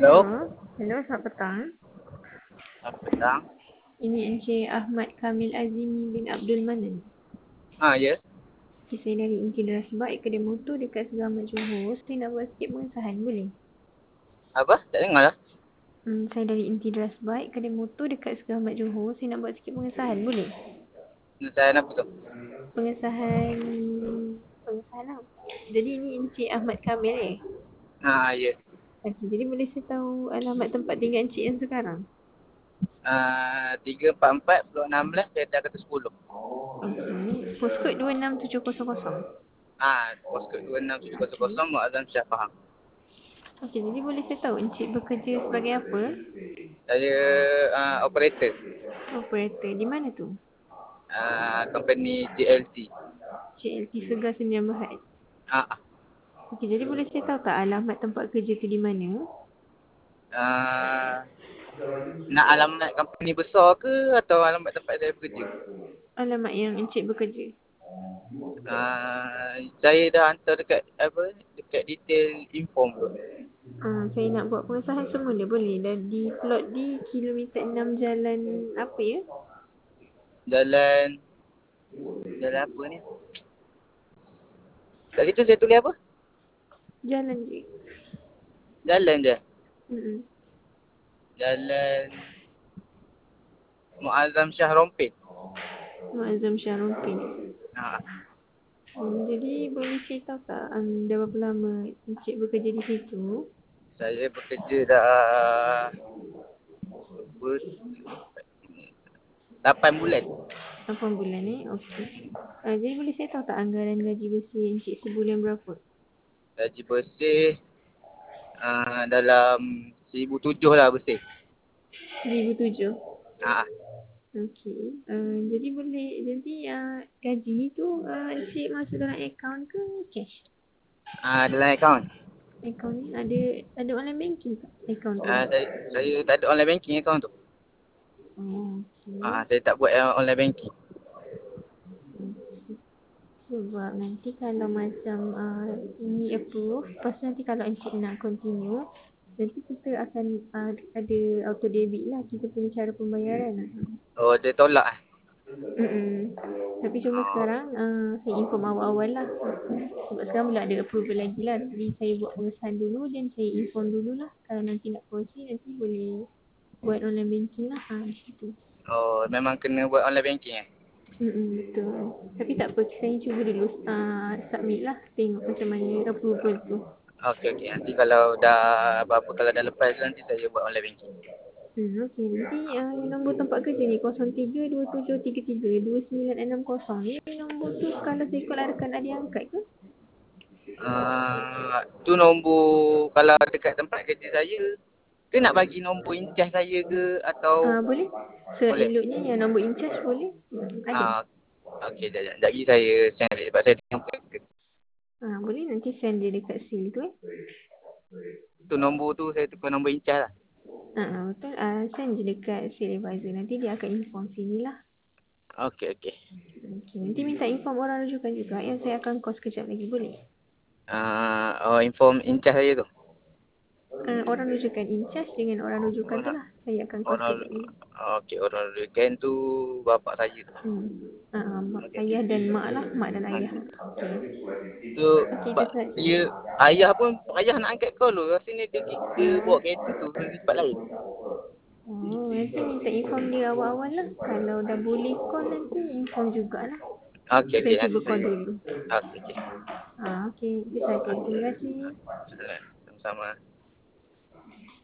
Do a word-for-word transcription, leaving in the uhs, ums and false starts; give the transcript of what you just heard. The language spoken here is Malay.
Hello, Hello. Hello, selamat petang. selamat petang. Ini Encik Ahmad Kamil Azimi bin Abdul Manan. Ah, ya. Okay, saya dari Encik Rasbak, kedai motor dekat Selamat Johor. Saya nak buat sikit pengesahan, boleh? Apa? Tak dengar lah. Hmm, saya dari Encik Rasbak, kedai motor dekat Selamat Johor. Saya nak buat sikit pengesahan, boleh? Saya apa tu? Pengesahan... Pengesahan lah. Jadi ini Encik Ahmad Kamil eh? Ah, ya. Okay, jadi boleh saya tahu alamat tempat tinggal Encik yang sekarang? Ah, tiga empat empat blok enam belas kereta kata sepuluh. Okay. Postcode dua enam tujuh kosong kosong. Ah, postcode dua enam tujuh kosong Okay. kosong Muazzam Syah Faham. Okey, jadi boleh saya tahu Encik bekerja sebagai apa? Saya ah, operator Operator. Di mana tu? ah, company J L T. J L T Segar Sembilan Berhad. Ah, ah. Okey, jadi boleh saya tahu tak alamat tempat kerja tu di mana? Ah, nak alamat company besar ke atau alamat tempat saya bekerja? Alamat yang Encik bekerja. Ah, saya dah hantar dekat apa? Dekat detail inform tu. Ah, saya nak buat pengesahan semula boleh? Dan di plot di kilometer enam jalan apa ya? Jalan jalan apa ni? Kat situ saya tulis apa? Jalan je. Jalan je. Hmm. Jalan Muazzam Syah Rompin. Muazzam Syarumpin. Ha. Hmm, jadi boleh saya tahu tak um, dah berapa lama Encik bekerja di situ? Saya bekerja dah ber, lapan bulan. lapan bulan eh? Okey. Uh, jadi boleh saya tahu tak anggaran gaji bersih Encik sebulan berapa? Gaji bersih uh, dalam seribu tujuh lah bersih. seribu tujuh. Ha. Okey. Uh, jadi boleh, jadi uh, gaji ni tu uh, Encik masuk dalam akaun ke cash? Uh, dalam akaun. Akaun ni ada ada online banking tak? Akaun tu? Uh, saya, saya tak ada online banking akaun tu. Oh, Uh, okey. saya tak buat uh, online banking. Sebab nanti kalau macam uh, ini approve, lepas tu nanti kalau Encik nak continue, nanti kita akan uh, ada auto debit lah kita punya cara pembayaran lah. Oh, dia tolak eh? Mm-mm. Tapi cuma Oh, sekarang uh, saya inform awal-awal lah. Sebab sekarang belum ada approval lagi lah. Jadi saya buat pengesahan dulu dan saya inform dulu lah. Kalau nanti nak proceed nanti boleh buat online banking lah. Ha, macam oh, memang kena buat online banking eh? Mm-mm, betul. Tapi tak apa, saya cuba dulu uh, submit lah. Tengok macam mana approval tu. Okey, okey. Nanti kalau dah apa-apa, kalau dah lepas nanti saya buat online banking. Hmm, okey. Nanti uh, nombor tempat kerja ni kosong tiga dua tujuh tiga tiga dua sembilan enam kosong. Ni nombor tu kalau saya call rakan ada yang angkat ke? Uh, tu nombor kalau dekat tempat kerja saya ke nak bagi nombor in charge saya ke atau Ah, boleh. boleh? Seeloknya yang nombor in charge boleh. Hmm, ada. Ah, uh, okey, jap jap. Jap lagi saya send balik sebab saya tengok kerja. Ah, boleh nanti send dia dekat seal tu eh. Tu nombor tu saya tukar nombor in charge lah. Ah, ah, betul. Ah, send je dekat seal advisor. Nanti dia akan inform sini lah. Okey, okey. Okay. Nanti minta inform orang rujukan juga yang saya akan call sekejap lagi. Boleh? Uh, oh, inform in charge saya tu. Ah, orang rujukan in charge dengan orang rujukan tu Orang lah. Saya akan call orang sekejap lagi. okey, orang weekend tu bapak saya tu. Hmm. Ah, ah, mak, Okey, okey. ayah dan mak lah. Mak dan ayah. Okey. Okay. Tu Okay, itu bak, saja. dia ayah pun ayah nak angkat call tu. Rasanya dia dia bawa kereta tu ke tempat lain. Oh, nanti minta inform dia awal-awal lah. Kalau dah boleh call nanti inform jugalah. Okey, Saya okey, cuba nanti call saya. dulu. Okey, okey. Ah, okey. Itu saja. Okey. Terima kasih. Sama-sama.